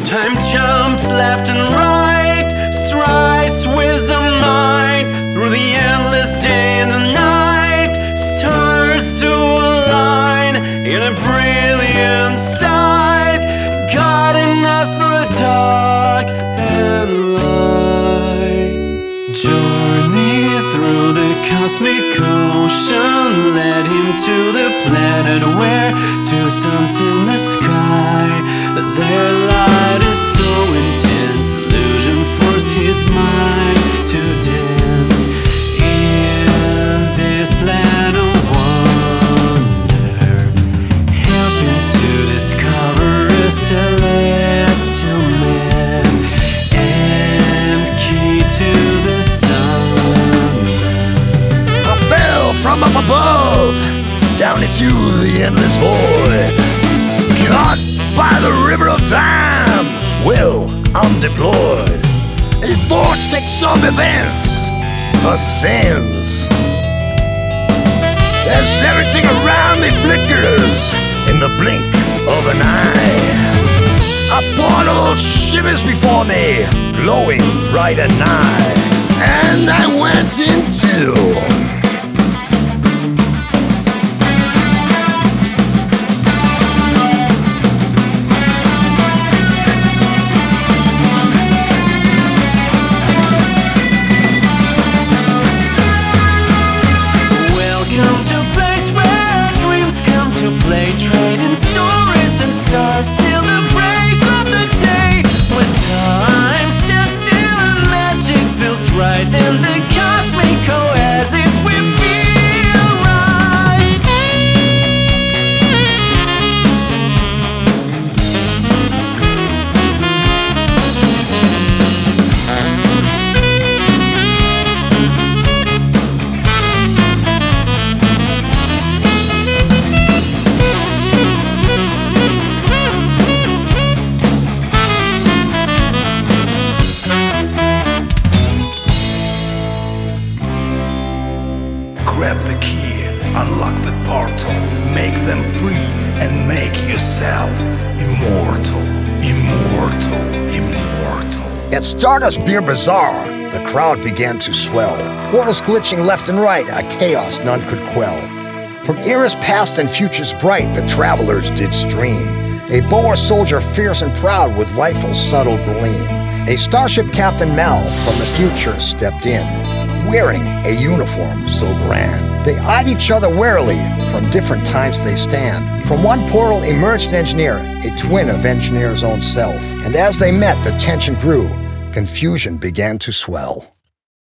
Time jumps left and right, strides with a mind through the endless day and the night. Stars to align in a brilliant sight, guiding us through the dark and light. Journey through the cosmic ocean led him to the planet where two suns in the sky. Their light is so intense, illusion forced his mind to dance in this land of wonder, helping to discover a celestial man and key to the sun. I fell from up above down into the endless void, caught by the river of time. Well, I'm deployed. A vortex of events ascends as everything around me flickers in the blink of an eye. A portal shivers before me, glowing bright and nigh, and I went into play, trading stories and stars till the break of the day. When time stands still and magic feels right, and the cosmic oasis we feel right. Grab the key, unlock the portal, make them free, and make yourself immortal, immortal, immortal. At Stardust Beer Bazaar, the crowd began to swell. Portals glitching left and right, a chaos none could quell. From eras past and futures bright, the travelers did stream. A Boer soldier fierce and proud with rifle's subtle gleam. A starship Captain Mal from the future stepped in, wearing a uniform so grand. They eyed each other warily, from different times they stand. From one portal emerged an engineer, a twin of engineer's own self. And as they met, the tension grew, confusion began to swell.